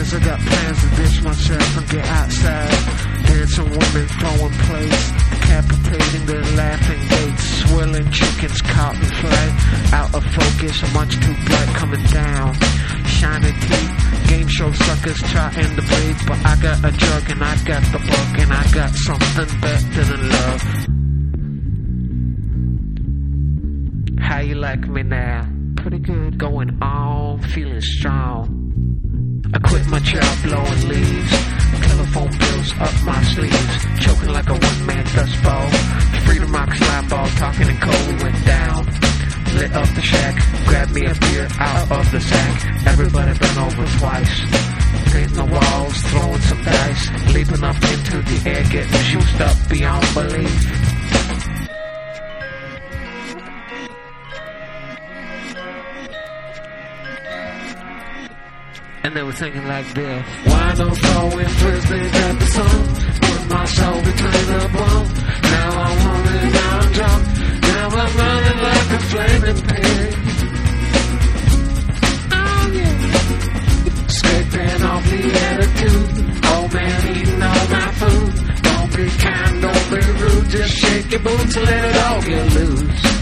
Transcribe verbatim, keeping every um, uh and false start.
Cause I got plans to ditch myself and get outside. Dancing women throwing plates, decapitating their laughing gates. Swirling chickens caught in flight, out of focus, much too bright coming down. Shining teeth, game show suckers trying to breathe. But I got a drug and I got the bug and I got something better than love. How you like me now? Pretty good, going on, feeling strong. I quit my job blowing leaves, telephone bills up my sleeves, choking like a one-man dust ball. Freedom rocks line ball, talking in code, we went down. Lit up the shack, grabbed me a beer out of the sack. Everybody bent over twice, painting the walls, throwing some dice, leaping up into the air, getting juiced up beyond belief. And they were singing like this. Why no throwing frisbees at the sun? Put my soul between the bone. Now I'm running down drunk. Now I'm running like a flaming pig. Oh yeah. Escaping off the attitude. Old man eating all my food. Don't be kind, don't be rude. Just shake your boots and let it all get loose.